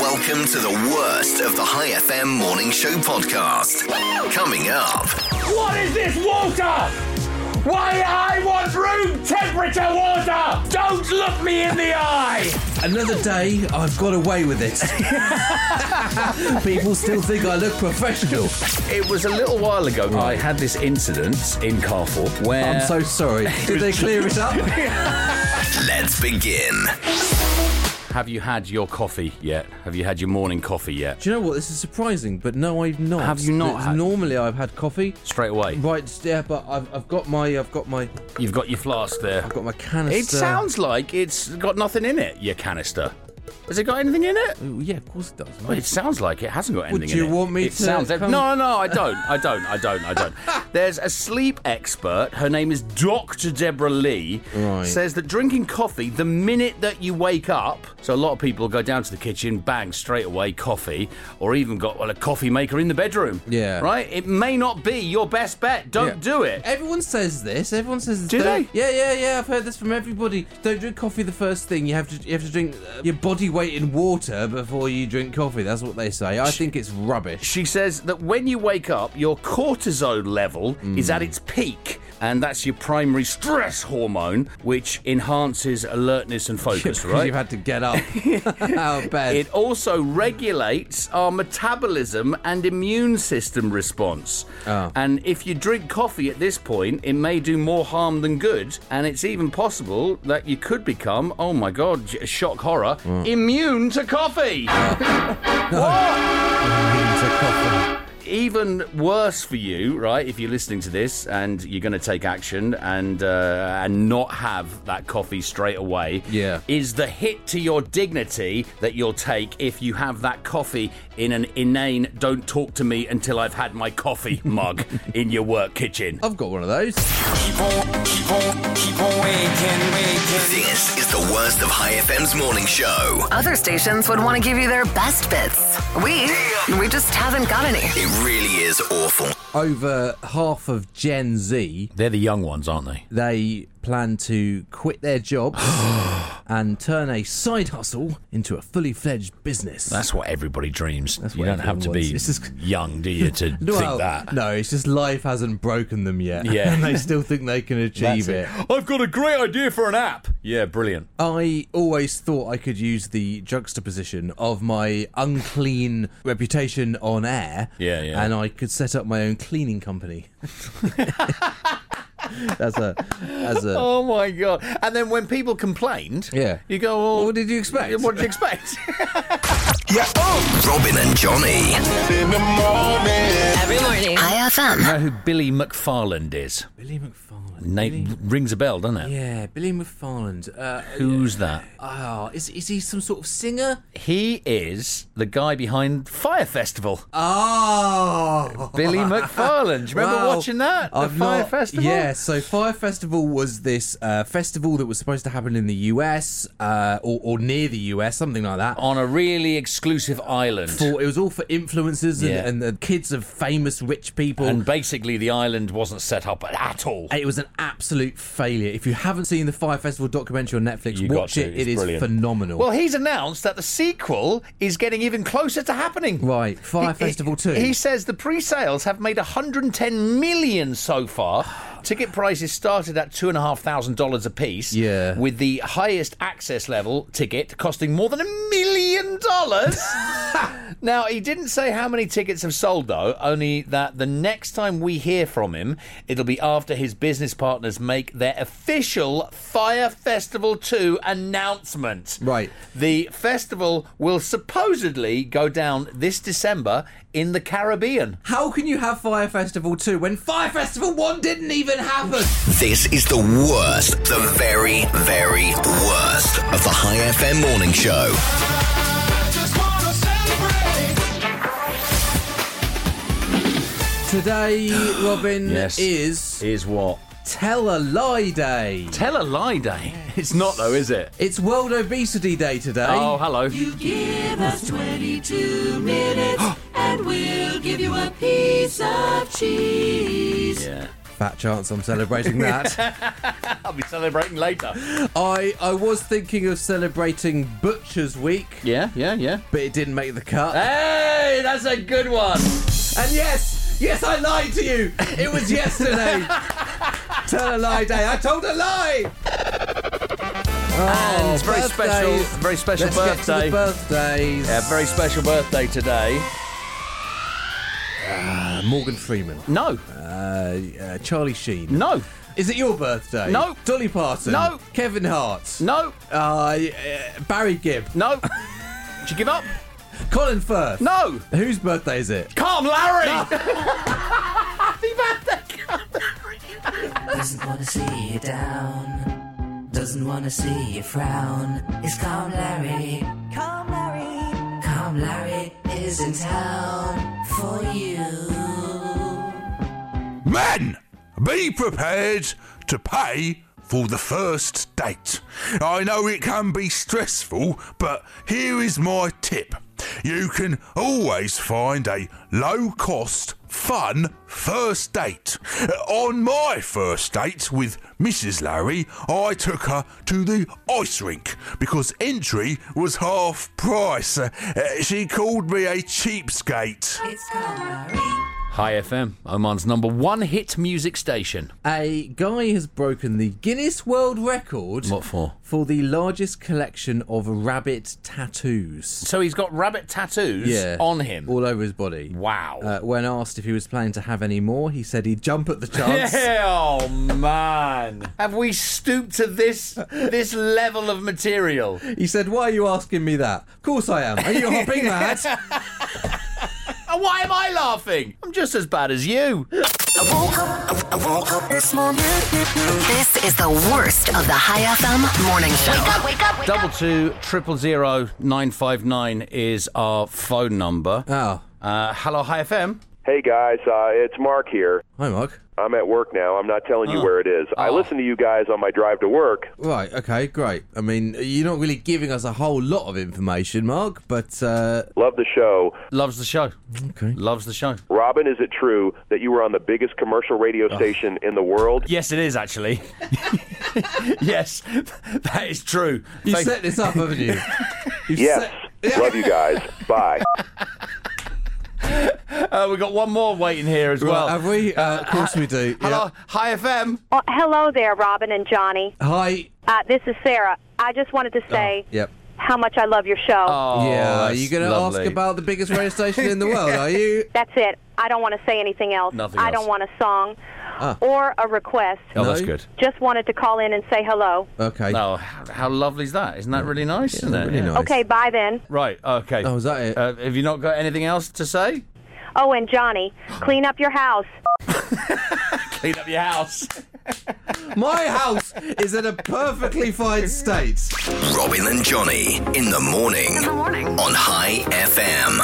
Welcome to the worst of the High FM Morning Show podcast. Coming up. What is this water? Why, I want room temperature water! Don't look me in the eye! Another day, I've got away with it. People still think I look professional. It was a little while ago I had this incident in Carrefour where... I'm so sorry. Did they clear it up? Let's begin. Have you had your coffee yet? Have you had your morning coffee yet? Do you know what? This is surprising, but no, I've not. Have you not had- Normally, I've had coffee. Straight away? Right, yeah, but I've got my... You've got your flask there. I've got my canister. It sounds like it's got nothing in it, your canister. Has it got anything in it? Ooh, yeah, of course it does. Well, it sounds like it hasn't got anything in it. Would you want me it to sounds come- No, I don't. There's a sleep expert, her name is Dr. Deborah Lee, Right. says that drinking coffee the minute that you wake up, so a lot of people go down to the kitchen, bang, straight away, coffee, or even got a coffee maker in the bedroom. Yeah. Right? It may not be your best bet. Don't do it. Everyone says this. Everyone says this. Do they? Yeah. I've heard this from everybody. Don't drink coffee the first thing. You have to drink your body weight in water before you drink coffee. That's what they say. I think it's rubbish. She says that when you wake up, your cortisol level is at its peak, and that's your primary stress hormone, which enhances alertness and focus, Because right? you've had to get up out of bed. It also regulates our metabolism and immune system response. Oh. And if you drink coffee at this point, it may do more harm than good, and it's even possible that you could become, oh my God, shock horror, immune to coffee. Even worse for you, right, if you're listening to this and you're going to take action and not have that coffee straight away, is the hit to your dignity that you'll take if you have that coffee in an inane don't talk to me until I've had my coffee mug in your work kitchen. I've got one of those. This is the worst of High FM's morning show. Other stations would want to give you their best bits. We just haven't got any. It really is awful. Over half of Gen Z, They're the young ones, aren't they? they plan to quit their jobs and turn a side hustle into a fully fledged business. That's what everybody dreams. That's You what don't have to everyone be wants. It's just- young, do you, to Well, think that? No, it's just life hasn't broken them yet. Yeah. And they still think they can achieve it. I've got a great idea for an app. Yeah, brilliant. I always thought I could use the juxtaposition of my unclean reputation on air, Yeah. and I could set up my own cleaning company. As a Oh my God. And then when people complained, Yeah. you go, well, What did you expect? What did you expect? Robin and Johnny. Every morning. High FM. You know who Billy McFarland is? Billy McFarland. Name rings a bell, doesn't it? Yeah, Billy McFarland. Who's that? Is he some sort of singer? He is the guy behind Fire Festival. Oh, Billy McFarland. Do you remember Wow. watching that? The I've Fire not- Festival? Yeah, so Fire Festival was this festival that was supposed to happen in the US or near the US, something like that. On a really exclusive island. It was all for influencers Yeah. and the kids of famous rich people. And basically the island wasn't set up at all. It was an absolute failure. If you haven't seen the Fire Festival documentary on Netflix, You got watch to. it. It's It is brilliant. phenomenal. Well, he's announced that the sequel is getting even closer to happening. Right, Fire Festival 2. He says the pre-sales have made $110 million so far. Ticket prices started at $2,500 a piece. Yeah. With the highest access level ticket costing more than $1 million. Now, he didn't say how many tickets have sold, though, only that the next time we hear from him, it'll be after his business partners make their official Fire Festival 2 announcement. Right. The festival will supposedly go down this December in the Caribbean. How can you have Fire Festival 2 when Fire Festival 1 didn't even happen? This is the worst, the very, very worst of the High FM morning show. Today, Robin, Is what? Tell a Lie Day. Tell a lie day. It's not though, is it? It's World Obesity Day today. Oh, hello. You give us 22 minutes and we'll give you a piece of cheese. Yeah. Fat chance I'm celebrating that. I'll be celebrating later. I was thinking of celebrating Butcher's Week. Yeah. But it didn't make the cut. Hey, that's a good one. And yes, I lied to you. It was yesterday. Tell a lie day. I told a lie. And it's very birthdays. special Let's birthday. Get to the birthdays. Yeah, very special birthday today. Morgan Freeman. No. Charlie Sheen. No. Is it your birthday? No. Dolly Parton. No. Kevin Hart. No. Barry Gibb. No. Did you give up? Colin Firth. No. Whose birthday is it? Calm Larry. Happy birthday, Calm Larry. Doesn't wanna see you down. Doesn't wanna see you frown. It's Calm Larry. Calm Larry. Calm Larry is in town for you. Men, be prepared to pay for the first date. I know it can be stressful, but here is my tip. You can always find a low-cost, fun first date. On my first date with Mrs. Larry, I took her to the ice rink because entry was half price. She called me a cheapskate. It's Calm Larry. Hi FM, Oman's #1 hit music station. A guy has broken the Guinness World Record. What for? For the largest collection of rabbit tattoos. So he's got rabbit tattoos on him. All over his body. Wow. When asked if he was planning to have any more, he said he'd jump at the chance. Oh, man. Have we stooped to this level of material? He said, why are you asking me that? Of course I am. Are you hopping mad? And why am I laughing? I'm just as bad as you. I woke up this morning. This is the worst of the High FM morning show. Wake up. 22 000 959 is our phone number. Oh. Hello, High FM. Hey guys, it's Mark here. Hi, Mark. I'm at work now. I'm not telling you where it is. I listen to you guys on my drive to work. Right, okay, great. I mean, you're not really giving us a whole lot of information, Mark, but... Love the show. Loves the show. Okay. Loves the show. Robin, is it true that you were on the biggest commercial radio station in the world? Yes, it is, actually. Yes, that is true. You set this up, haven't you? Yes. Love you guys. Bye. We've got one more waiting here as well. Have we? Of course we do. Hello, Yeah. Hi FM. Oh, hello there, Robin and Johnny. Hi. This is Sarah. I just wanted to say Yep. how much I love your show. Oh, Yeah, are that's you going to ask lovely. about the biggest radio station in the world, are you? That's it. I don't want to say anything else. Nothing I else. don't want a song or a request. Oh, No? that's good. Just wanted to call in and say hello. Okay. No, how lovely is that? Isn't that really nice? Isn't it? Really nice. Okay, bye then. Right, okay. Oh, is that it? Have you not got anything else to say? Oh, and Johnny, clean up your house. Clean up your house. My house is in a perfectly fine state. Robin and Johnny in the morning. On High FM.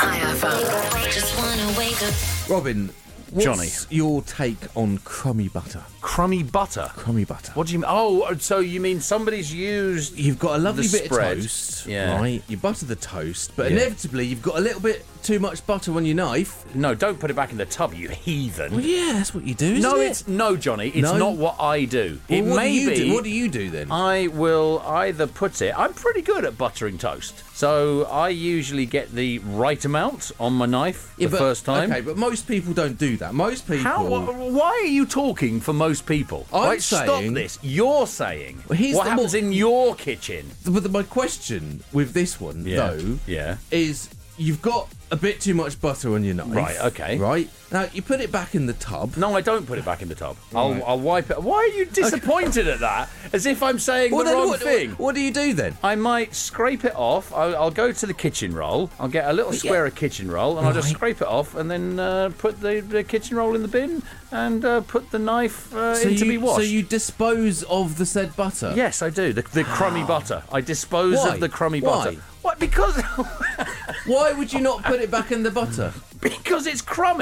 Just wanna wake up. Robin, what's Johnny. your take on crummy butter? Crummy butter. Crummy butter. What do you mean? Oh, so you mean somebody's used... You've got a lovely The bit spread. of toast, Yeah. right? You butter the toast, but Yeah. inevitably you've got a little bit too much butter on your knife. No, don't put it back in the tub, you heathen. Well, yeah, that's what you do, isn't No, it? it's no, Johnny. It's No? not what I do. Well, it what may do you be. do? What do you do then? I will either put it. I'm pretty good at buttering toast, so I usually get the right amount on my knife the first time. Okay, but most people don't do that. Most people. Why are you talking for most people? I'm Right, stop saying- this. You're saying Well, here's what the happens in your kitchen. But my question with this one, though, Yeah. is you've got a bit too much butter on your knife. Right, okay. Right? Now, you put it back in the tub. No, I don't put it back in the tub. Right. I'll wipe it. Why are you disappointed at that? As if I'm saying the then wrong thing. What do you do then? I might scrape it off. I'll go to the kitchen roll. I'll get a little square of kitchen roll, and I'll just Right. scrape it off, and then put the kitchen roll in the bin, and put the knife So in to be washed. So you dispose of the said butter? Yes, I do. The crummy butter. I dispose Why? of the crummy Why? butter. What? Because Why would you not put it back in the butter? because it's crummy.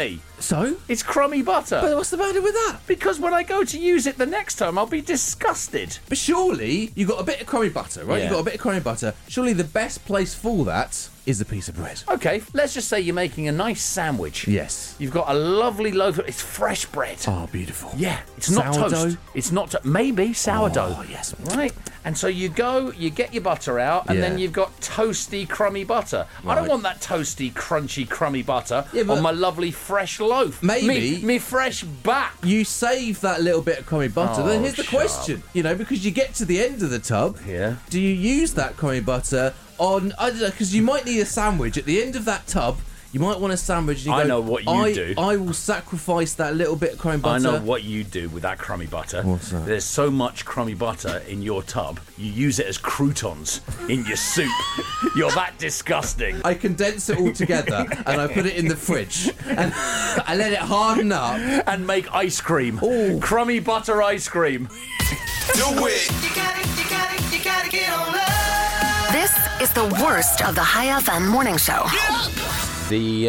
So? It's crummy butter. But what's the matter with that? Because when I go to use it the next time, I'll be disgusted. But surely you got a bit of crummy butter, right? Yeah. You got a bit of crummy butter. Surely the best place for that is a piece of bread. Okay, let's just say you're making a nice sandwich. Yes. You've got a lovely loaf of... It's fresh bread. Oh, beautiful. Yeah, it's not Sourdough? toast. It's not... maybe sourdough. Oh, yes. Right. And so you go, you get your butter out, and then you've got toasty, crummy butter. I don't want that toasty, crunchy, crummy butter on my lovely fresh loaf. Maybe. Me fresh back. You save that little bit of crummy butter. Then here's the shut question. You know, because you get to the end of the tub. Yeah. Do you use that crummy butter on... I don't know, because you might need a sandwich. At the end of that tub, you might want a sandwich. And you I go, know what you do. I will sacrifice that little bit of crummy butter. I know what you do with that crummy butter. What's that? There's so much crummy butter in your tub, you use it as croutons in your soup. You're that disgusting. I condense it all together and I put it in the fridge and I let it harden up. And make ice cream. Ooh. Crummy butter ice cream. Do it. You gotta get on up. This is the worst of the High FM morning show. The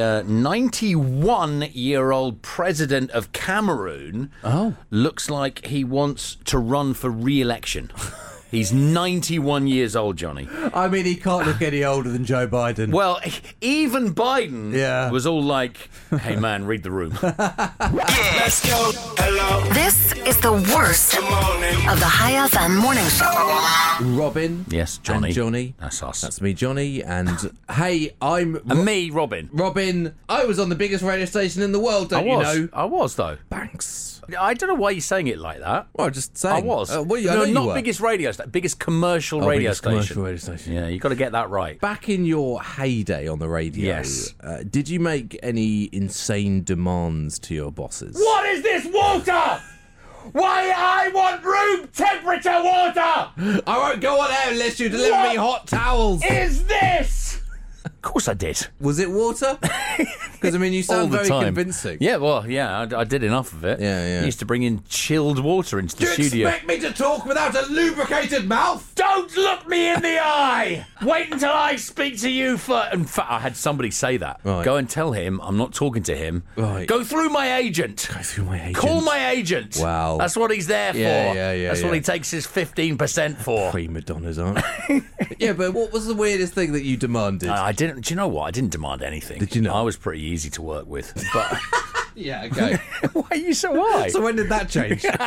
91-year-old president of Cameroon looks like he wants to run for re-election. He's 91 years old, Johnny. I mean, he can't look any older than Joe Biden. Well, even Biden was all like, hey, man, read the room. Let's go. Hello. This is the worst of the High FM morning show. Robin. Yes, Johnny. And Johnny. That's us. That's me, Johnny. And hey, I'm... And me, Robin. Robin, I was on the biggest radio station in the world, don't you know? I was, though. Banks. I don't know why you're saying it like that. Well, just saying. I was. Well, I know you not were. biggest radio station, biggest commercial radio biggest station. commercial radio station. Yeah, you got to get that right. Back in your heyday on the radio, Yes. Did you make any insane demands to your bosses? What is this water? Why I want room temperature water? I won't go on air unless you deliver me hot towels. Is this? Of course I did. Was it water? Because, I mean, you sound All the very time. convincing. Yeah, well, yeah, I did enough of it. Yeah. I used to bring in chilled water into the Do you studio. expect me to talk without a lubricated mouth? Don't look me in the eye. Wait until I speak to you for... In fact, I had somebody say that. Right. Go and tell him I'm not talking to him. Right. Go through my agent. Go through my agent. Call my agent. Wow. That's what he's there for. Yeah, That's what he takes his 15% for. Prima donnas, aren't they? Yeah, but what was the weirdest thing that you demanded? I didn't... Do you know what? I didn't demand anything. Did you not? I was pretty easy to work with. But... Yeah, okay. Why are you so why? So when did that change? Yeah!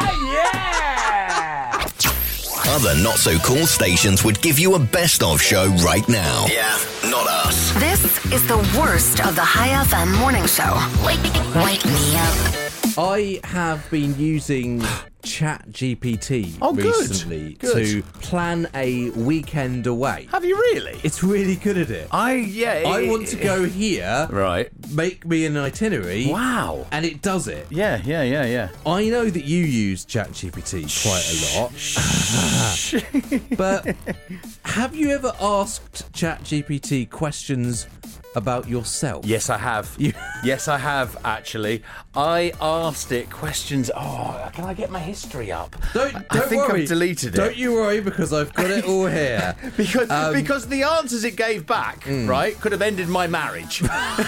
Other not so cool stations would give you a best of show right now. Yeah, not us. This is the worst of the High FM morning show. Wake me up. I have been using ChatGPT recently to plan a weekend away. Have you really? It's really good at it. I want to go here. Right. Make me an itinerary. Wow. And it does it. Yeah. I know that you use ChatGPT quite a lot. But have you ever asked ChatGPT questions about yourself? Yes, I have. Yes, I have, actually. I asked it questions. Oh, can I get my history up? Don't I think worry. I've deleted it. Don't you worry, because I've got it all here. because the answers it gave back, right, could have ended my marriage. And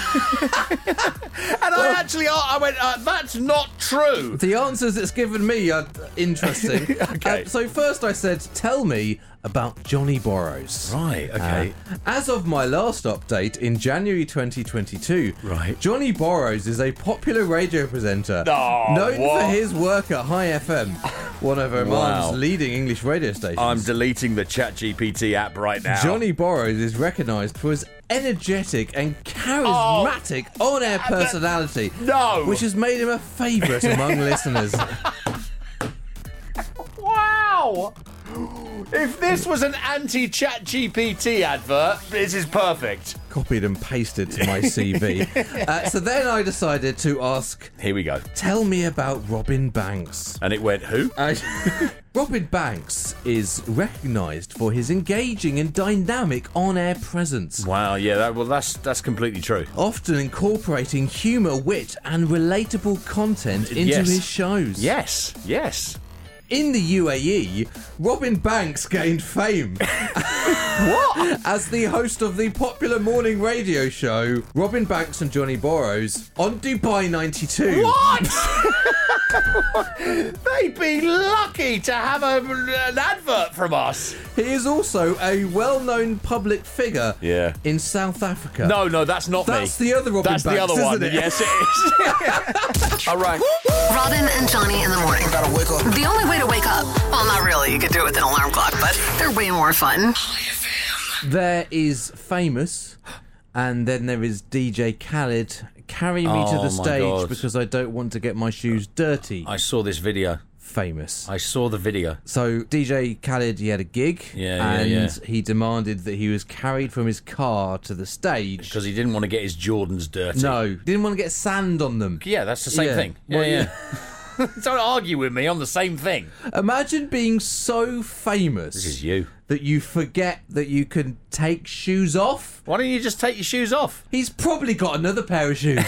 I went, that's not true. The answers it's given me are interesting. Okay. So first I said, tell me about Johnny Borrows. Right, okay. As of my last update in January 2022, Right. Johnny Borrows is a popular radio presenter known what? for his work at High FM, one of Oman's leading English radio stations. I'm deleting the ChatGPT app right now. Johnny Borrows is recognised for his energetic and charismatic on-air personality, which has made him a favourite among listeners. Wow! If this was an anti-ChatGPT advert, this is perfect. Copied and pasted to my CV. So then I decided to ask, here we go. Tell me about Robin Banks. And it went, who? Robin Banks is recognised for his engaging and dynamic on-air presence. Wow, yeah, that's completely true. Often incorporating humour, wit and relatable content into his shows. Yes. in the UAE, Robin Banks gained fame. What? As the host of the popular morning radio show, Robin Banks and Johnny Borrows on Dubai 92. What? They'd be lucky to have an advert from us. He is also a well-known public figure in South Africa. No, that's not me. That's the other Robin Banks, That's the other one. isn't it? Yes, it is. All right. Robin and Johnny in the morning. Gotta wake up. The only way to wake up. Well, not really. You could do it with an alarm clock, but they're way more fun. There is Famous, and then there is DJ Khaled. Carry me to the stage because I don't want to get my shoes dirty. I saw this video. Famous. I saw the video. So DJ Khaled, he had a gig, and he demanded that he was carried from his car to the stage because he didn't want to get his Jordans dirty. No, didn't want to get sand on them. Yeah, that's the same thing. Yeah. Don't argue with me on the same thing. Imagine being so famous. This is you. That you forget that you can take shoes off. Why don't you just take your shoes off? He's probably got another pair of shoes.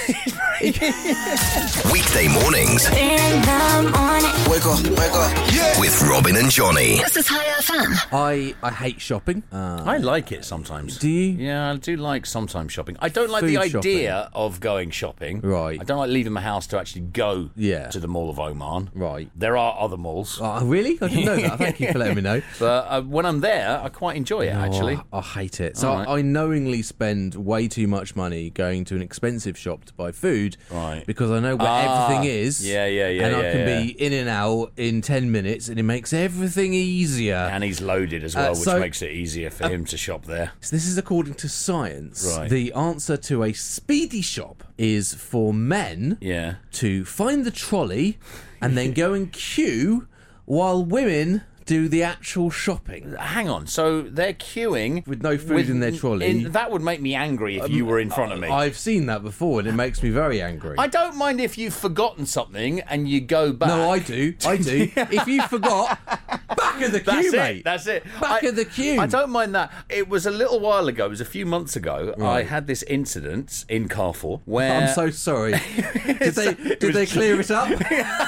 Weekday mornings. In the morning. Wake up. Yeah. With Robin and Johnny. This is High FM. I hate shopping. I like it sometimes. Do you? Yeah, I do like sometimes shopping. I don't like the idea of going shopping. Right. I don't like leaving my house to actually go to the Mall of Oman. Right. There are other malls. Oh, really? I didn't know that. Thank you for letting me know. But when I'm there, I quite enjoy it, actually. I hate it. So I knowingly spend way too much money going to an expensive shop to buy food because I know where everything is. Yeah. And I can be in and out in 10 minutes and it makes everything easier. And he's loaded as well, which makes it easier for him to shop there. So this is according to science. Right. The answer to a speedy shop is for men to find the trolley and then go and queue while women do the actual shopping. Hang on, so they're queuing with no food in their trolley. That would make me angry if you were in front of me. I've seen that before and it makes me very angry. I don't mind if you've forgotten something and you go back. No, I do. If you forgot, back of the queue, mate. That's it. Back of the queue. I don't mind that. It was a little while ago, it was a few months ago, I had this incident in Carrefour where... I'm so sorry. Did they clear it up?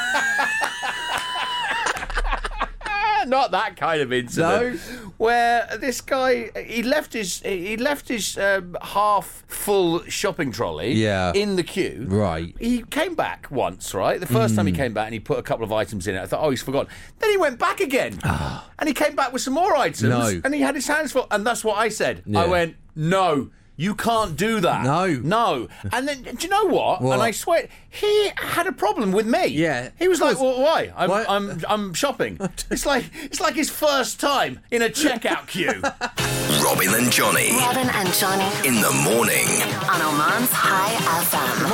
Not that kind of incident. No. Where this guy he left his half full shopping trolley in the queue. Right. He came back once, right? The first time he came back and he put a couple of items in it. I thought, he's forgotten. Then he went back again. And he came back with some more items. No. And he had his hands full. And that's what I said. Yeah. I went, no. You can't do that. No. And then, do you know what? And I swear, he had a problem with me. Yeah. He was like, well, why? I'm shopping. It's like his first time in a checkout queue. Robin and Johnny. Robin and Johnny. In the morning. On Oman's High FM.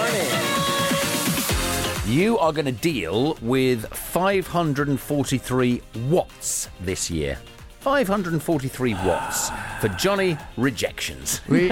Morning. You are going to deal with 543 watts this year. 543 watts for Johnny rejections. No.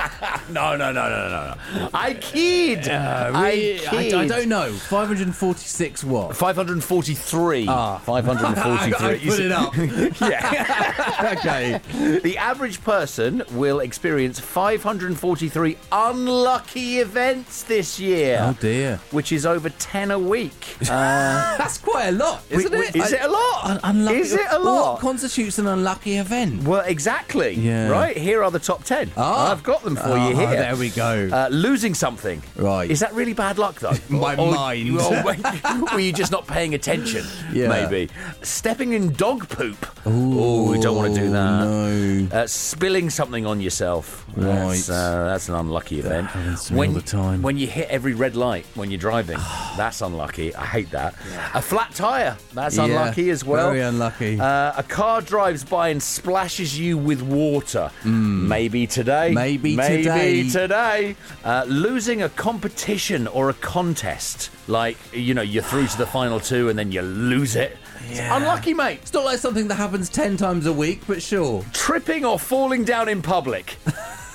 I kid. I don't know. 546 what? 543. 543. Put it up. Yeah. Okay. The average person will experience 543 unlucky events this year. Oh dear. Which is over 10 a week. That's quite a lot, isn't it? Is it a lot? Unlucky. Is it a lot? What constitutes an unlucky event? Well, exactly. Yeah. Right, here are the top 10. I've got them for you here. There we go. Losing something. Right. Is that really bad luck, though? My mind. Were you just not paying attention? Yeah. Maybe. Stepping in dog poop. Ooh, we don't want to do that. No. Spilling something on yourself. Right. That's an unlucky event. Happens to me all the time. When you hit every red light when you're driving, that's unlucky. I hate that. Yeah. A flat tyre. That's unlucky as well. Very unlucky. A car drives by and splashes you with water. Maybe today. Maybe today. Losing a competition or a contest. Like, you're through to the final two and then you lose it. Yeah. Unlucky, mate. It's not like something that happens 10 times a week, but sure. Tripping or falling down in public.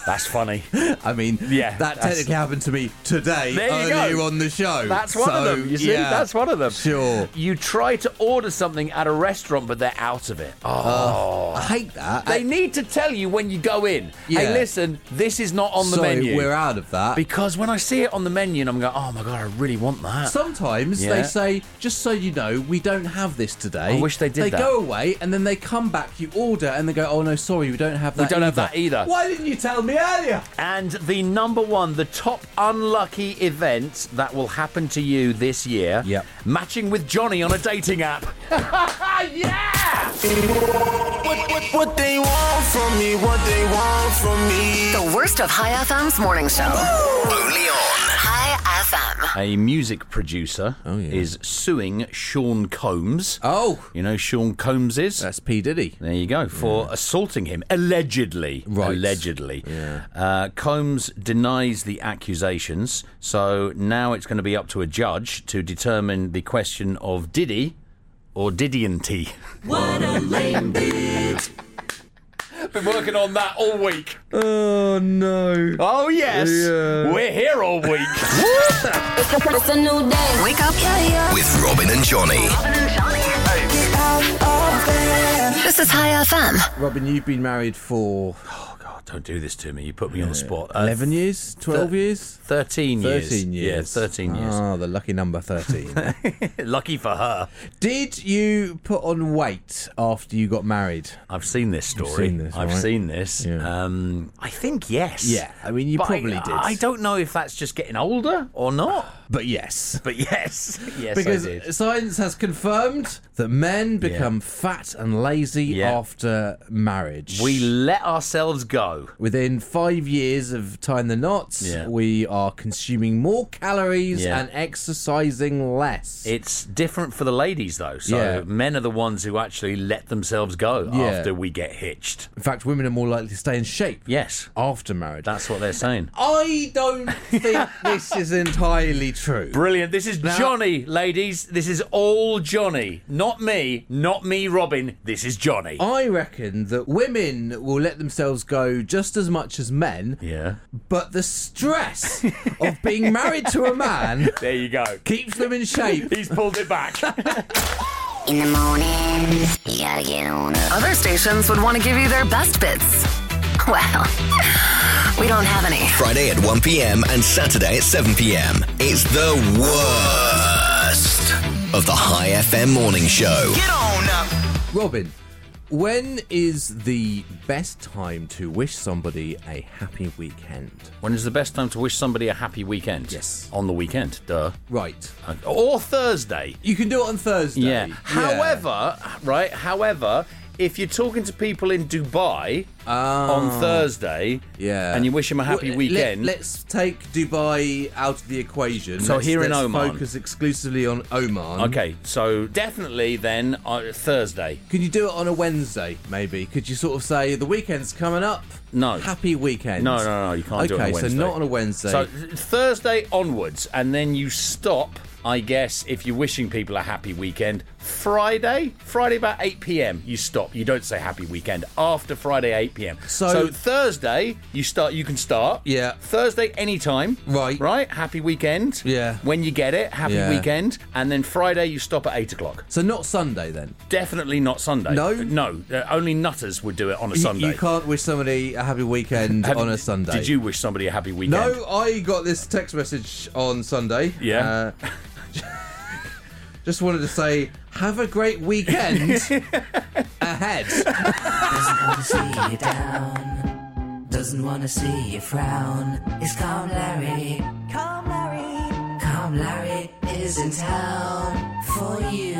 That's funny. I mean, that technically happened to me today earlier on the show. That's one of them, you see? That's one of them. Sure. You try to order something at a restaurant, but they're out of it. I hate that. They need to tell you when you go in, hey, listen, this is not on the menu. We're out of that. Because when I see it on the menu and I'm going, oh my God, I really want that. Sometimes they say, just so you know, we don't have this today. I wish they did that. They go away and then they come back, you order, and they go, oh no, sorry, we don't have that have that either. Why didn't you tell me earlier? And the number one, the top unlucky event that will happen to you this year, matching with Johnny on a dating app. Yeah! What they want from me, what they want from me. The worst of High FM's morning show. Only on High FM. A music producer is suing Sean Combs. Oh. You know who Sean Combs is? That's P. Diddy. There you go. For assaulting him, allegedly. Right. Allegedly. Yeah. Combs denies the accusations, so now it's going to be up to a judge to determine the question of Diddy or Diddy-and-T. What a lame dude. Been working on that all week. Oh, no. Oh, yes. Yeah. We're here all week. It's a new day. Wake up. with Robin and Johnny. This is High FM. Robin, you've been married for... Don't do this to me. You put me on the spot. 11 years? 12 years? 13 years. 13 years. Yeah, 13 years. Oh, the lucky number 13. Lucky for her. Did you put on weight after you got married? I've seen this story. I've seen this. Yeah. I think yes. Yeah, I mean, you probably did. I don't know if that's just getting older or not. But yes. Yes, because I did. science has confirmed that men become fat and lazy after marriage. We let ourselves go. Within 5 years of tying the knots, we are consuming more calories and exercising less. It's different for the ladies, though. So men are the ones who actually let themselves go after we get hitched. In fact, women are more likely to stay in shape. Yes. After marriage. That's what they're saying. I don't think this is entirely true. Brilliant. This is Johnny, ladies. This is all Johnny. Not me, Robin. This is Johnny. I reckon that women will let themselves go just as much as men. Yeah. But the stress of being married to a man there you go. Keeps them in shape. He's pulled it back. In the morning, you gotta get on up. Other stations would want to give you their best bits. Well, we don't have any. Friday at 1 p.m. and Saturday at 7 p.m. It's the worst of the High FM morning show. Get on up. Robin, when is the best time to wish somebody a happy weekend? When is the best time to wish somebody a happy weekend? Yes. On the weekend, duh. Right. Or Thursday. You can do it on Thursday. Yeah. However, if you're talking to people in Dubai on Thursday and you wish them a happy weekend... Let's take Dubai out of the equation. So here in Oman. Let's focus exclusively on Oman. Okay, so definitely then Thursday. Can you do it on a Wednesday, maybe? Could you sort of say, the weekend's coming up? No. Happy weekend. No, you can't do it on a Wednesday. Okay, so not on a Wednesday. So Thursday onwards, and then you stop... I guess if you're wishing people a happy weekend, Friday about 8 p.m. you stop. You don't say happy weekend after Friday 8 p.m. So Thursday you can start. Yeah. Thursday anytime. Right. Happy weekend. Yeah. When you get it, happy weekend, and then Friday you stop at 8 o'clock. So not Sunday then. Definitely not Sunday. No. Only nutters would do it on a Sunday. You can't wish somebody a happy weekend on a Sunday. Did you wish somebody a happy weekend? No, I got this text message on Sunday. Yeah. Just wanted to say, have a great weekend ahead. Doesn't want to see you down. Doesn't want to see you frown. It's Calm Larry. Calm Larry. Calm Larry is in town for you.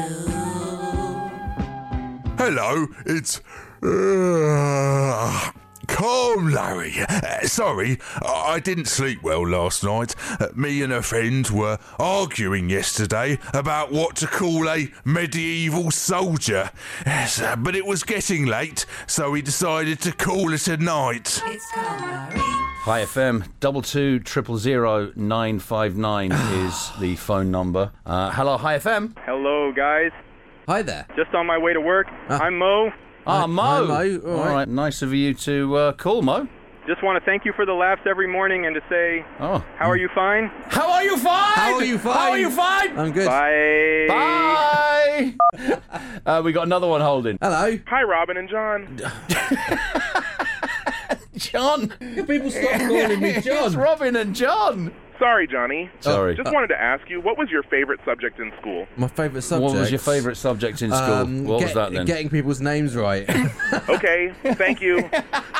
Hello, it's Calm Larry. Sorry, I didn't sleep well last night. Me and a friend were arguing yesterday about what to call a medieval soldier. Yes, but it was getting late, so we decided to call it a night. It's Calm Larry. Hi FM, 2200959 is the phone number. Hello, Hi FM. Hello, guys. Hi there. Just on my way to work. I'm Mo. Mo. Hi, Mo. All right, nice of you to call, Mo. Just want to thank you for the laughs every morning and to say, how are you fine? How are you fine? How are you fine? How are you fine? I'm good. Bye. Bye. We got another one holding. Hello. Hi, Robin and John. John. Can people stop calling me John? It's Robin and John. Sorry, Johnny. Sorry. Just wanted to ask you, what was your favorite subject in school? My favourite subject? What was your favourite subject in school? What was that then? Getting people's names right. Okay, thank you.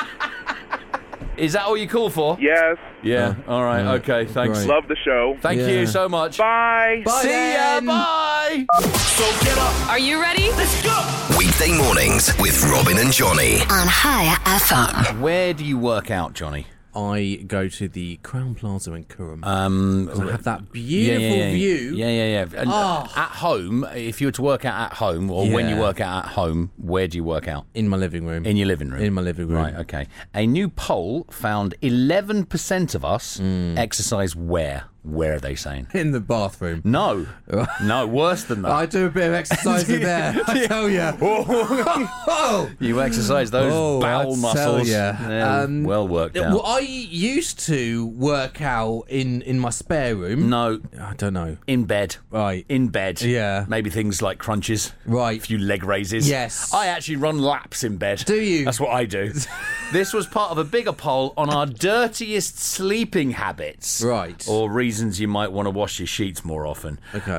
Is that all you call for? Yes. Yeah. All right. Okay. Thanks. Great. Love the show. Thank you so much. Bye. Bye. See ya. Bye. So get up. Are you ready? Let's go. Weekday mornings with Robin and Johnny. On High FM. Where do you work out, Johnny? I go to the Crown Plaza in Curram. I have that beautiful view. Yeah. And at home, if you were to work out at home, or when you work out at home, where do you work out? In my living room. In your living room? In my living room. Right, okay. A new poll found 11% of us exercise where? Where are they saying? In the bathroom. No. No, worse than that. I do a bit of exercise in there, I tell you. You exercise those bowel muscles. Yeah, well worked out. Well, I used to work out in my spare room. No. I don't know. In bed. Right. In bed. Yeah. Maybe things like crunches. Right. A few leg raises. Yes. I actually run laps in bed. Do you? That's what I do. This was part of a bigger poll on our dirtiest sleeping habits. Right. Or reasons you might want to wash your sheets more often. Okay.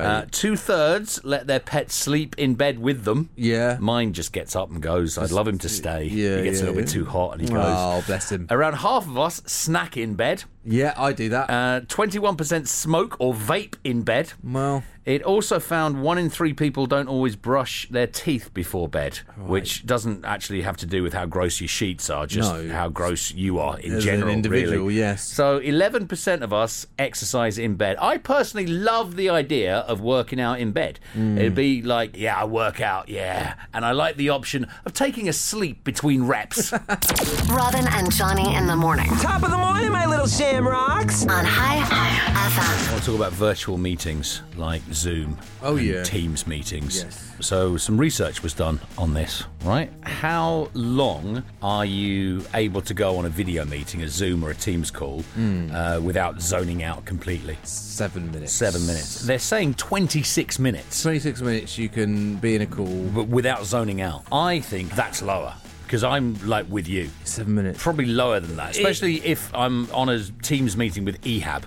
2/3 let their pets sleep in bed with them. Yeah. Mine just gets up and goes. I'd love him to stay. Yeah, he gets a little bit too hot and he goes. Oh, bless him. Around half of us snack in bed. Yeah, I do that. 21% smoke or vape in bed. Well, it also found 1 in 3 people don't always brush their teeth before bed, which doesn't actually have to do with how gross your sheets are, just how gross you are in as general. an individual, really. yes. So 11% of us exercise in bed. I personally love the idea of working out in bed. It'd be like, yeah, I work out, yeah. And I like the option of taking a sleep between reps. Robin and Johnny in the morning. Top of the morning, my little shamrocks. On High FM. I want to talk about virtual meetings like Zoom. Oh, and yeah. Teams meetings. Yes. So some research was done on this, right? How long are you able to go on a video meeting, a Zoom or a Teams call, without zoning out completely? 7 minutes. 7 minutes. They're saying 26 minutes. 26 minutes you can be in a call. But without zoning out. I think that's lower. Because I'm like with you. 7 minutes. Probably lower than that. Especially if I'm on a Teams meeting with Ehab.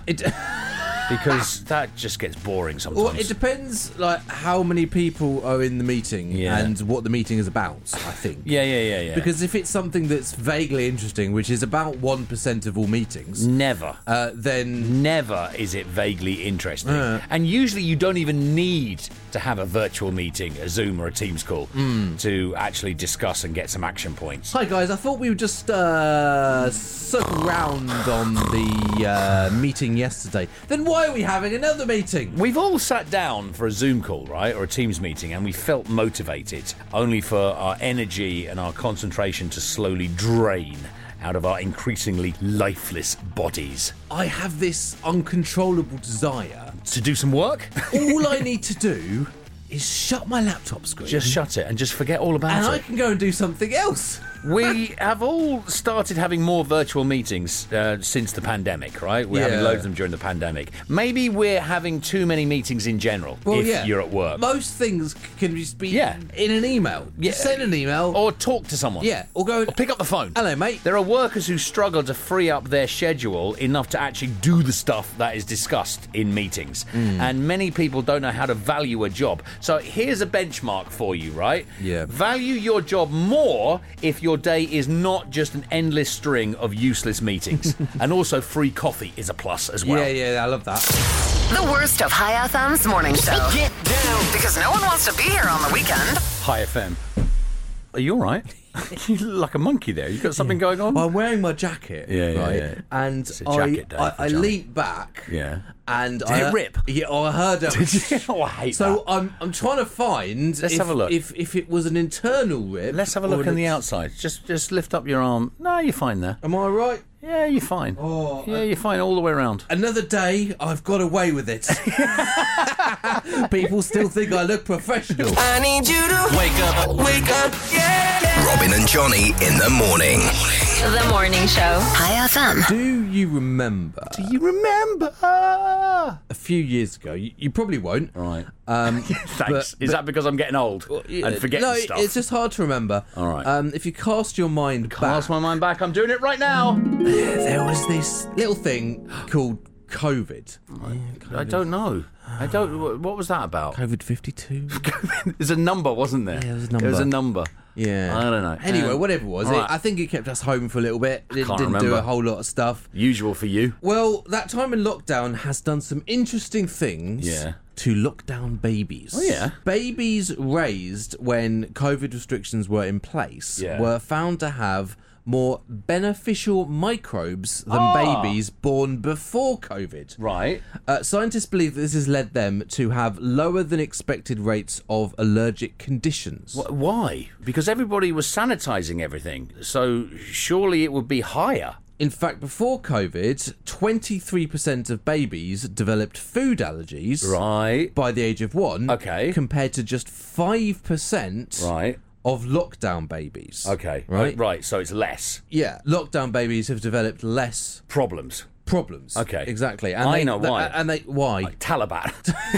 Because that just gets boring sometimes. Well, it depends, like, how many people are in the meeting and what the meeting is about, I think. Yeah. Because if it's something that's vaguely interesting, which is about 1% of all meetings... Never. Then... Never is it vaguely interesting. And usually you don't even need to have a virtual meeting, a Zoom or a Teams call, to actually discuss and get some action points. Hi, guys. I thought we would just circle round on the meeting yesterday. Then why are we having another meeting? We've all sat down for a Zoom call, right, or a Teams meeting, and we felt motivated, only for our energy and our concentration to slowly drain out of our increasingly lifeless bodies. I have this uncontrollable desire to do some work. All I need to do is shut my laptop screen. Just shut it and just forget all about and it. I can go and do something else. We have all started having more virtual meetings since the pandemic, right? We're having loads of them during the pandemic. Maybe we're having too many meetings in general if you're at work. Most things can just be in an email. Just send an email. Or talk to someone. Yeah, or go... Or pick up the phone. Hello, mate. There are workers who struggle to free up their schedule enough to actually do the stuff that is discussed in meetings. And many people don't know how to value a job. So here's a benchmark for you, right? Yeah. Value your job more if your day is not just an endless string of useless meetings. And also free coffee is a plus as well. Yeah, I love that. The worst of High FM's morning show. Get down. Because no one wants to be here on the weekend. High FM. Are you all right? You look like a monkey there. You got something going on? Well, I'm wearing my jacket. Yeah. And It's a jacket day I for Johnny. leant back. Yeah. And Did it rip? Yeah, I heard it. Did you? Oh, I hate so I'm trying to find. Let's have a look. If it was an internal rip. Let's have a look on the outside. Just lift up your arm. No, you're fine there. Am I right? Yeah, you're fine. Oh, yeah, you're fine all the way around. Another day, I've got away with it. People still think I look professional. I need you to wake up, yeah. Robin and Johnny in the morning. The morning show. High FM. Do you remember? A few years ago, you probably won't. Right. Thanks. Is that because I'm getting old and forgetting stuff? No, it's just hard to remember. All right. If you cast your mind Cast my mind back. I'm doing it right now. There was this little thing called COVID. I don't know. What was that about? COVID 52. There's a number, wasn't there? Yeah, there was a number. There was a number. Yeah. I don't know. Anyway, whatever it was, right. I think it kept us home for a little bit. It can't didn't do remember. a whole lot of stuff. Usual for you. Well, that time in lockdown has done some interesting things. Yeah. To lock down babies. Oh, yeah. Babies raised when COVID restrictions were in place were found to have more beneficial microbes than babies born before COVID. Right. Scientists believe that this has led them to have lower than expected rates of allergic conditions. Why? Because everybody was sanitising everything, so surely it would be higher. In fact, before COVID, 23% of babies developed food allergies by the age of 1. Okay. Compared to just 5% of lockdown babies. Okay. Right? So it's less. Yeah. Lockdown babies have developed less problems. Okay. Exactly. And I know why. Why? Like Talabat.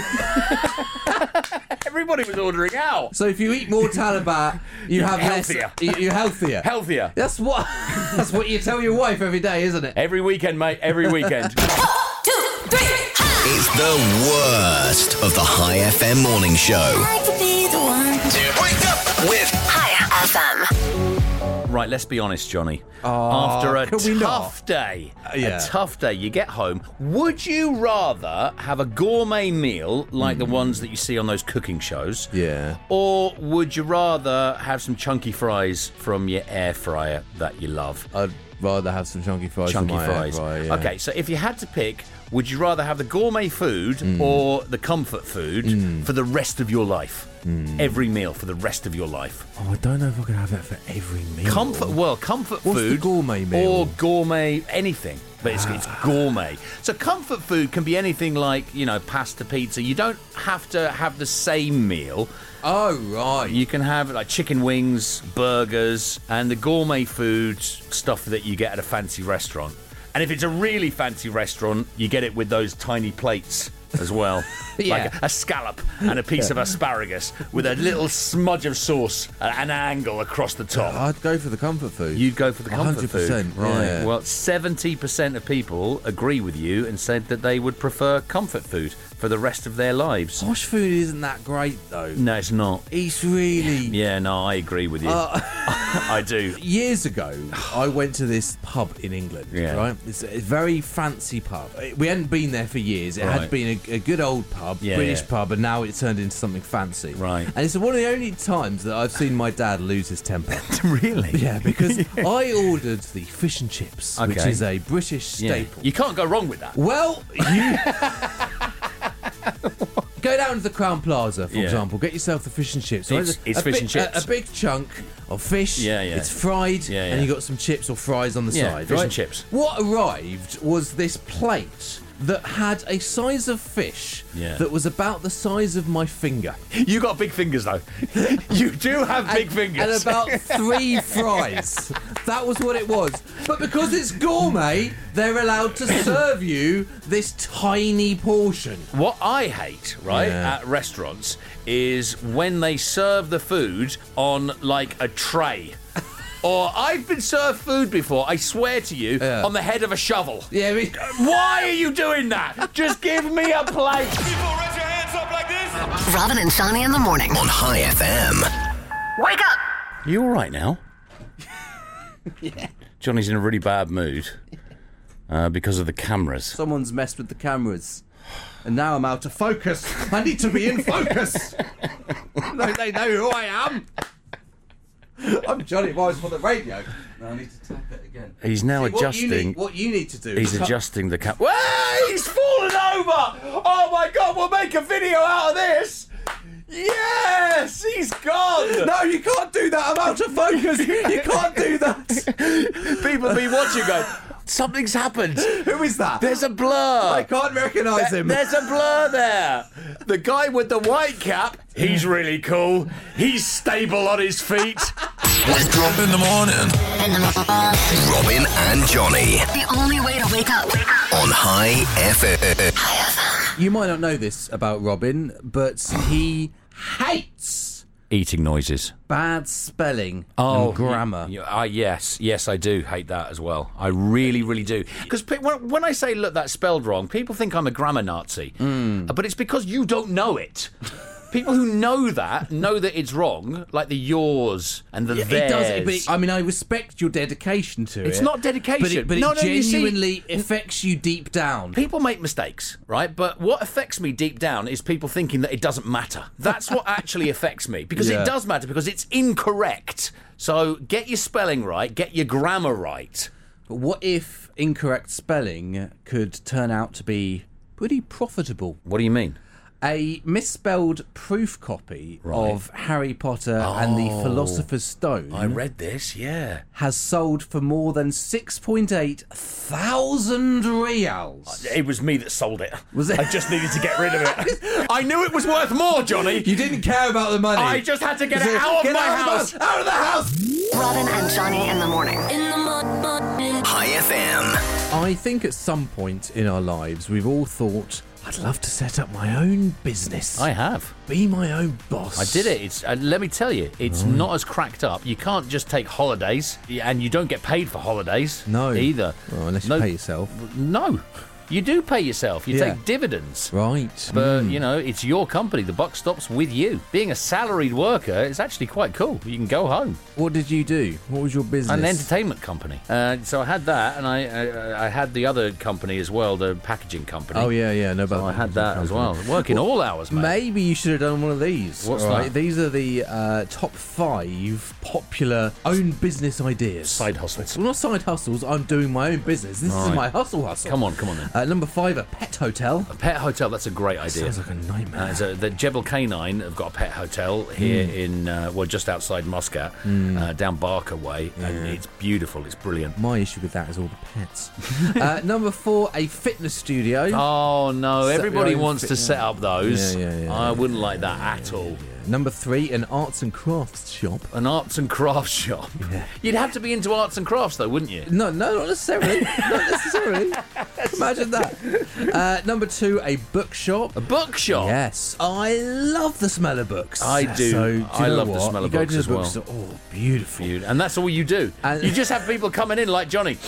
Everybody was ordering out. So if you eat more Talabat, you have healthier. You're healthier. Healthier. That's what you tell your wife every day, isn't it? Every weekend, mate. Every weekend. 1, 2, 3. It's the worst of the High FM morning show. I could be the one To wake up with High FM. Right, let's be honest, Johnny. After a tough day, you get home. Would you rather have a gourmet meal like the ones that you see on those cooking shows? Yeah. Or would you rather have some chunky fries from your air fryer that you love? I'd rather have some chunky fries from my air fryer, yeah. Okay, so if you had to pick, would you rather have the gourmet food or the comfort food for the rest of your life? Every meal for the rest of your life. Oh, I don't know if I can have that for every meal. Comfort What's food. the gourmet meal? Or gourmet anything. But it's gourmet. So comfort food can be anything like, pasta, pizza. You don't have to have the same meal. Oh, right. You can have like chicken wings, burgers, and the gourmet food stuff that you get at a fancy restaurant. And if it's a really fancy restaurant, you get it with those tiny plates as well. Like a scallop and a piece of asparagus with a little smudge of sauce at an angle across the top. I'd go for the comfort food. You'd go for the comfort 100%, food. Right. yeah. Well, 70% of people agree with you and said that they would prefer comfort food for the rest of their lives. Posh food isn't that great, though. No, it's not. It's really... Yeah, no, I agree with you. I do. Years ago, I went to this pub in England, right? It's a very fancy pub. We hadn't been there for years. It had been a good old pub, British pub, and now it turned into something fancy. Right. And it's one of the only times that I've seen my dad lose his temper. Really? Yeah, because I ordered the fish and chips, which is a British staple. You can't go wrong with that. Well, go down to the Crown Plaza, for example. Get yourself the fish and chips. It's fish and chips. A big chunk of fish. Yeah. It's fried, and you got some chips or fries on the side. Fish and chips. What arrived was this plate that had a size of fish that was about the size of my finger. You got big fingers, though. You do have big fingers. And about 3 fries. That was what it was. But because it's gourmet, they're allowed to serve you this tiny portion. What I hate, at restaurants is when they serve the food on, like, a tray. Or I've been served food before, I swear to you, on the head of a shovel. Yeah, why are you doing that? Just give me a plate. People, raise your hands up like this. Robin and Johnny in the morning. on High FM. Wake up! You all right now? Johnny's in a really bad mood because of the cameras. Someone's messed with the cameras. And now I'm out of focus. I need to be in focus. They know who I am. I'm Johnny Wise for the radio. No, I need to tap it again. He's now adjusting. What you need to do. He's adjusting the camera. He's fallen over! Oh my God, we'll make a video out of this! Yes! He's gone! No, you can't do that. I'm out of focus. You can't do that. People be watching going, something's happened. Who is that? There's a blur. I can't recognise him. There's a blur there. The guy with the white cap, he's really cool. He's stable on his feet. Wake up in the morning. Robin and Johnny The only way to wake up. on High FM. You might not know this about Robin, but he hates Eating noises. bad spelling and grammar. Yes, I do hate that as well. I really, really do. Because when I say, look, that's spelled wrong, people think I'm a grammar Nazi. But it's because you don't know it. People who know that it's wrong, like the yours and the theirs. It does, but I mean, I respect your dedication to it. It's not dedication. But it No, you see- genuinely affects you deep down. People make mistakes, right? But what affects me deep down is people thinking that it doesn't matter. That's what actually affects me, because it does matter, because it's incorrect. So get your spelling right, get your grammar right. But what if incorrect spelling could turn out to be pretty profitable? What do you mean? A misspelled proof copy of Harry Potter and the Philosopher's Stone. I read this, yeah. Has sold for more than 6.8 thousand reals. It was me that sold it. Was it? I just needed to get rid of it. I knew it was worth more, Johnny. You didn't care about the money. I just had to get it out of my house. Out of the house! Robin and Johnny in the morning. High FM. I think at some point in our lives we've all thought, I'd love to set up my own business. I have. Be my own boss. I did it. It's let me tell you, it's not as cracked up. You can't just take holidays, and you don't get paid for holidays. No. Either. Well, unless you pay yourself. No. You do pay yourself. You Yeah. take dividends. Right. But, you know, it's your company. The buck stops with you. Being a salaried worker is actually quite cool. You can go home. What did you do? What was your business? An entertainment company. So I had that, and I had the other company as well, the packaging company. Oh, yeah. No, but So I had that as well. Working all hours, mate. Maybe you should have done one of these. What's right? that? These are the top 5 popular own business ideas. Side hustles. Well, not side hustles. I'm doing my own business. This is Right. my hustle. Come on then. Number 5, a pet hotel. A pet hotel, that's a great idea. Sounds like a nightmare. The Jebel Canine have got a pet hotel here in, just outside Muscat, down Barker Way, and it's beautiful, it's brilliant. My issue with that is all the pets. Number 4, a fitness studio. Oh, no, everybody your own wants to set up those. Yeah. I wouldn't like that at all. Number 3, an arts and crafts shop. An arts and crafts shop? Yeah. You'd have to be into arts and crafts, though, wouldn't you? No, not necessarily. Not necessarily. Imagine that. Number 2, a bookshop. A bookshop? Yes. I love the smell of books. I do. So, do I you know love the what? smell You of go books to the as well. bookstore, oh, beautiful. And that's all you do. And- You just have people coming in like Johnny.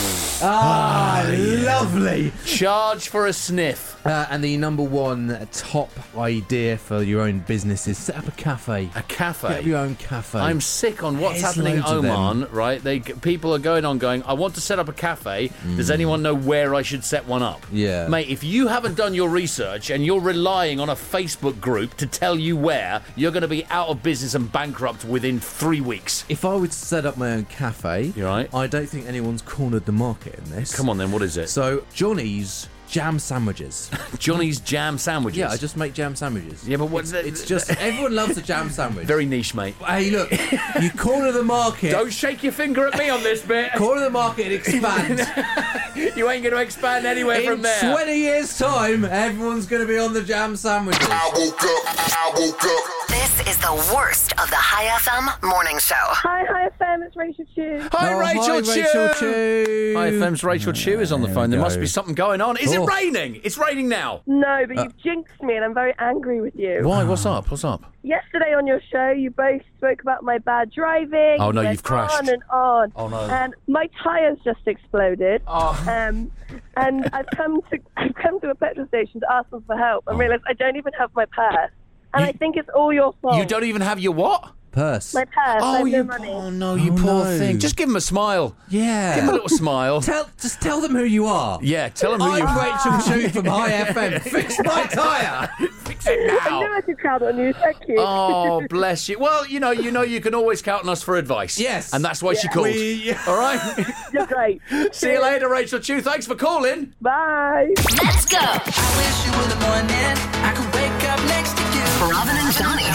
Lovely. Charge for a sniff. And the number 1 top idea for your own business is set up a cafe. A cafe? Get your own cafe. I'm sick on what's There's happening in loads of them. Oman, right? People are going on going, I want to set up a cafe. Does anyone know where I should set one up? Yeah. Mate, if you haven't done your research and you're relying on a Facebook group to tell you where, you're going to be out of business and bankrupt within 3 weeks. If I were to set up my own cafe, You right? I don't think anyone's cornered the market in this. Come on then, what is it? So, Johnny's jam sandwiches. Johnny's jam sandwiches. Yeah, I just make jam sandwiches. Yeah, but what's that? It's just, everyone loves a jam sandwich. Very niche, mate. Hey, look, you corner the market. Don't shake your finger at me on this bit. Corner the market and expand. You ain't going to expand anywhere In from there. 20 years' time, everyone's going to be on the jam sandwiches. I woke up. This is the worst of the High FM morning show. Hi FM, it's Rachel Chu. Hi, Oh, Rachel hi, Chu. Rachel Chu. Hi, FM's Rachel Chu is on the There phone. we There must go. be something going on. Is it Oh. raining? It's raining now. No, but you've jinxed me and I'm very angry with you. Why? What's up? What's up? Yesterday on your show, you both spoke about my bad driving. Oh, no, You went you've crashed. On and on. Oh, no. And my tyres just exploded. Oh. And I've come to a petrol station to ask them for help and realised I don't even have my purse. And I think it's all your fault. You don't even have your what? Purse. My purse. I have no you. money. Oh no, you Oh, poor no. thing. Just give him a smile. Yeah. Give him a little smile. Just tell them who you are. Yeah, tell him who you I'm are. Rachel Chu from High FM. Fix my tyre. Fix it I now. knew I could count on you. Thank you. Oh, bless you. Well, you know, you can always count on us for advice. Yes. And that's why she called. All right? You're great. See you later, Rachel Chu. Thanks for calling. Bye. Let's go. I wish you were the morning. I could wake up next to you. Robin and Johnny.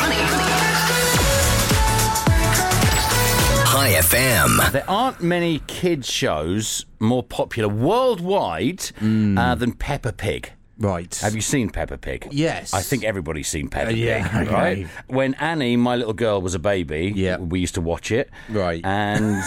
High FM. There aren't many kids shows more popular worldwide than Peppa Pig. Right. Have you seen Peppa Pig? Yes. I think everybody's seen Peppa Pig, yeah, okay. right? When Annie, my little girl, was a baby, we used to watch it. Right. And...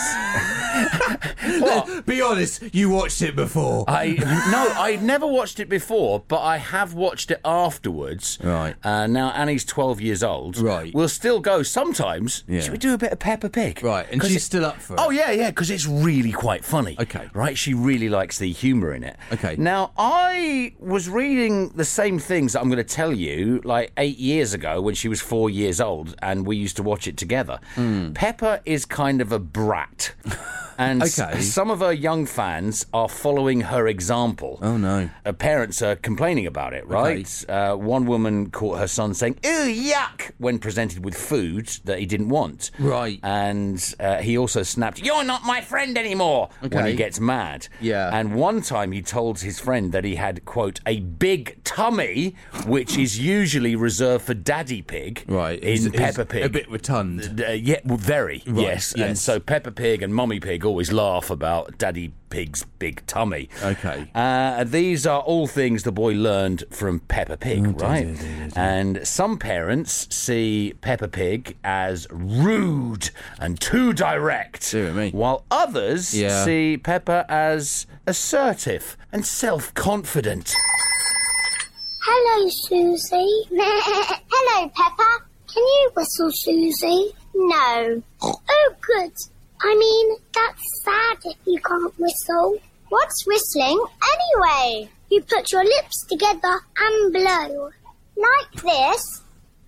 What? Be honest, you watched it before. I'd never watched it before, but I have watched it afterwards. Right. Now Annie's 12 years old. Right. We'll still go sometimes. Yeah. Should we do a bit of Peppa Pig? Right, and she's still up for it. Oh, yeah, because it's really quite funny. Okay. Right, she really likes the humour in it. Okay. Now, I was reading the same things that I'm going to tell you like 8 years ago when she was 4 years old, and we used to watch it together. Peppa is kind of a brat. And some of her young fans are following her example. Oh, no. Her parents are complaining about it, right? Okay. One woman caught her son saying, "Ew, yuck," when presented with food that he didn't want. Right. And he also snapped, "You're not my friend anymore," when he gets mad. Yeah. And one time he told his friend that he had, quote, "a big tummy," which is usually reserved for Daddy Pig. Right. In Peppa Pig. A bit rotund. Very, right. yes. And so Peppa Pig and Mummy Pig always laugh about Daddy Pig's big tummy. Okay. These are all things the boy learned from Peppa Pig, right? And some parents see Peppa Pig as rude and too direct, while others see Peppa as assertive and self-confident. Hello, Susie. Hello, Peppa. Can you whistle, Susie? No. Oh, good. I mean, that's sad if you can't whistle. What's whistling anyway? You put your lips together and blow. Like this.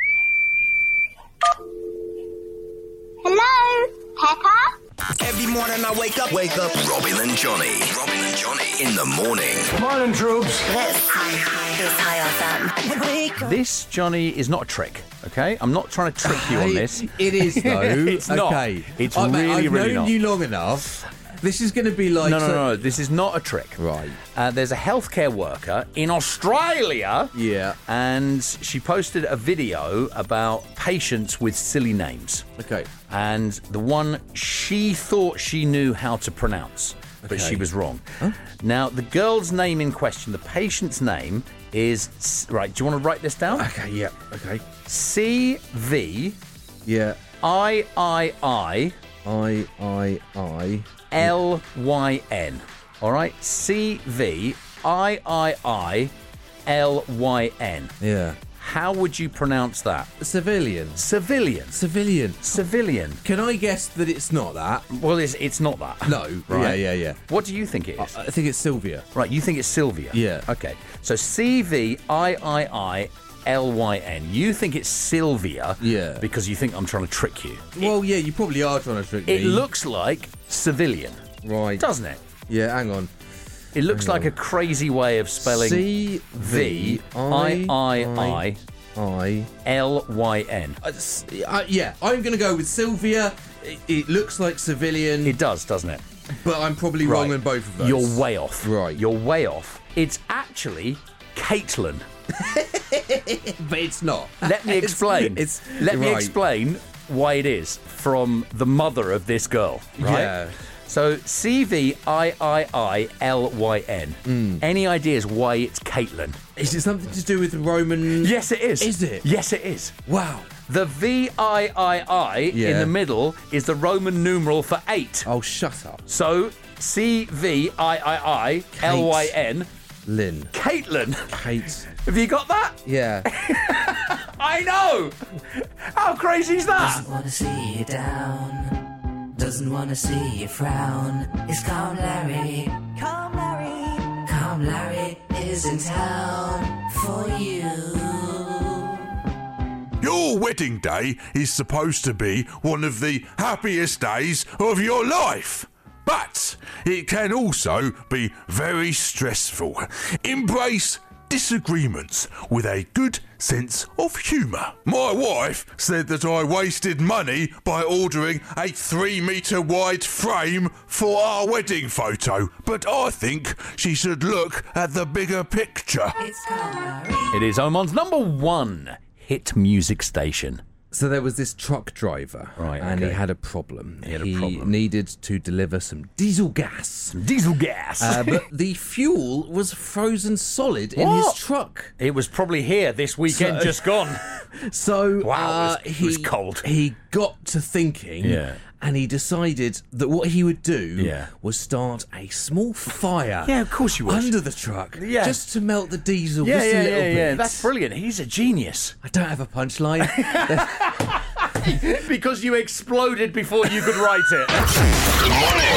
Hello, Peppa? Every morning I wake up. Robin and Johnny in the morning. Morning, troops. This is High FM. This, Johnny, is not a trick, okay? I'm not trying to trick you on this. It is, though. It's not. Okay. It's I've really known not. you long enough. This is going to be like... No. This is not a trick. Right. There's a healthcare worker in Australia. Yeah. And she posted a video about patients with silly names. Okay. And the one she thought she knew how to pronounce, but she was wrong. Huh? Now, the girl's name in question, the patient's name is... Right, do you want to write this down? Okay, yeah. Okay. CV... Yeah. III... LYN. All right? CVIIILYN. Yeah. How would you pronounce that? Civilian. Can I guess that it's not that? Well, it's not that. No. Right? Yeah. What do you think it is? I think it's Sylvia. Right, you think it's Sylvia? Yeah. Okay. So CVIIILYN. You think it's Sylvia? Yeah. Because you think I'm trying to trick you. Well, yeah, you probably are trying to trick me. It looks like civilian. Right. Doesn't it? Yeah, hang on. It looks like a crazy way of spelling CVIIILYN. Yeah, I'm going to go with Sylvia. It looks like civilian. It does, doesn't it? But I'm probably wrong in both of those. You're way off. Right. You're way off. It's actually Caitlin. But it's not. Let me explain. Let me explain why it is from the mother of this girl. Right? Yeah. So CVIIILYN. Any ideas why it's Caitlin? Is it something to do with the Roman? Yes, it is. Is it? Yes, it is. Wow. The VIII in the middle is the Roman numeral for 8. Oh, shut up. So CVIIILYN. Lynn. Caitlin. Kate. Have you got that? Yeah. I know. How crazy is that? Doesn't wanna see you down. Doesn't wanna see you frown. It's Calm Larry. Calm Larry. Calm Larry is in town for you. Your wedding day is supposed to be one of the happiest days of your life. But it can also be very stressful. Embrace disagreements with a good sense of humour. My wife said that I wasted money by ordering a 3-metre wide frame for our wedding photo, but I think she should look at the bigger picture. It's Calm Larry. It is Oman's number 1 hit music station. So there was this truck driver, Right, and he okay. had a problem. He had a problem. Needed to deliver some diesel gas. Diesel gas. But the fuel was frozen solid in What? his truck. It was probably here this weekend, So- just gone. So Wow, it was cold. He got to thinking, Yeah. and he decided that what he would do Yeah. was start a small fire. Yeah, of course you would. Under the truck, Yeah. just to melt the diesel Yeah, just a little bit. yeah. That's brilliant. He's a genius. I don't have a punchline. Because you exploded before you could write it. Good morning.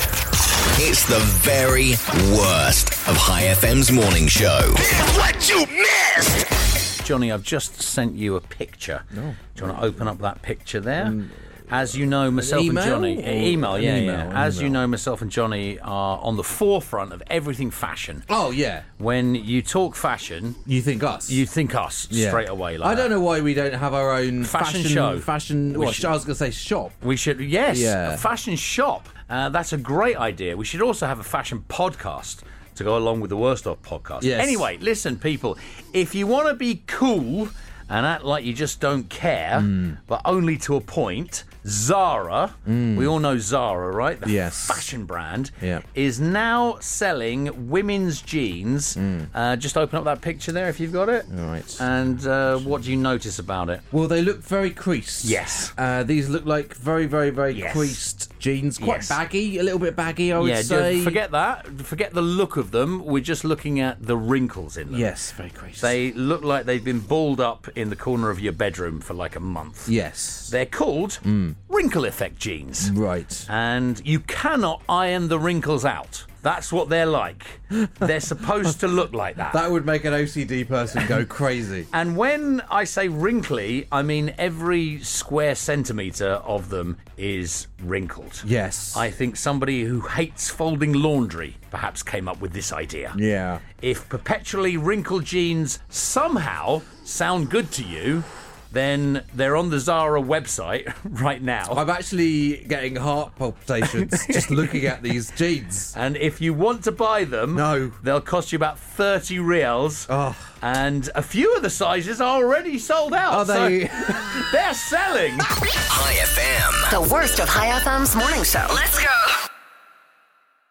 It's the very worst of High FM's morning show. Here's what you missed. Johnny, I've just sent you a picture. No. Do you want to open up that picture there? As you know, myself and email Johnny... or Email, an yeah. email, an As you email. know, myself and Johnny are on the forefront of everything fashion. Oh, yeah. When you talk fashion... You think us? You think us Yeah. straight away. Like I don't that. know why we don't have our own Fashion show. Fashion. We Well, should- I was going to say shop. We should, yes, Yeah. a fashion shop. That's a great idea. We should also have a fashion podcast to go along with the Worst Of podcast. Yes. Anyway, listen, people, if you want to be cool and act like you just don't care, but only to a point, Zara, we all know Zara, right? The Yes. fashion brand, Yeah. is now selling women's jeans. Just open up that picture there if you've got it. All right. And what do you notice about it? Well, they look very creased. Yes. These look like very, very, very Yes. creased jeans. Quite Yes. baggy, a little bit baggy, I would Yeah, say. forget that. Forget the look of them. We're just looking at the wrinkles in them. Yes, very creased. They look like they've been balled up in the corner of your bedroom for like a month. Yes. They're called wrinkle effect jeans. Right. And you cannot iron the wrinkles out. That's what they're like. They're supposed to look like that. That would make an OCD person go crazy. And when I say wrinkly, I mean every square centimetre of them is wrinkled. Yes. I think somebody who hates folding laundry perhaps came up with this idea. Yeah. If perpetually wrinkled jeans somehow sound good to you, then they're on the Zara website right now. I'm actually getting heart palpitations just looking at these jeans. And if you want to buy them, No. they'll cost you about 30 reals. Oh. And a few of the sizes are already sold out. Are they? So they're selling. High FM. The worst of High FM's morning show. Let's go.